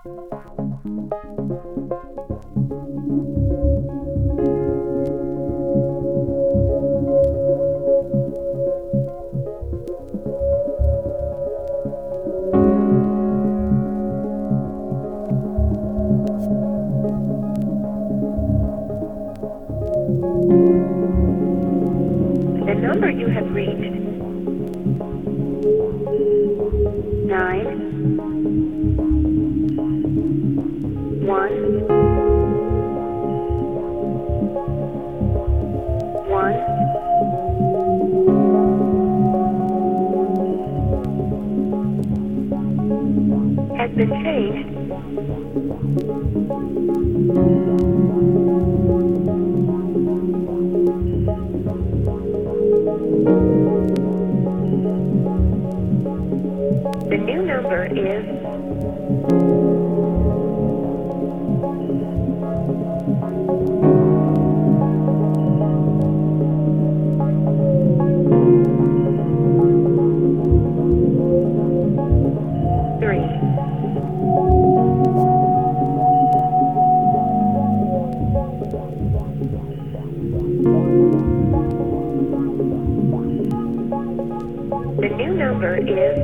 The number you have reached, 9 1 1 has been changed. The new number is 3 The new number is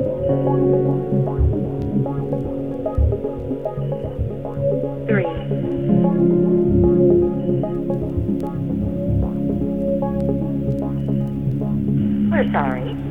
3 We're sorry.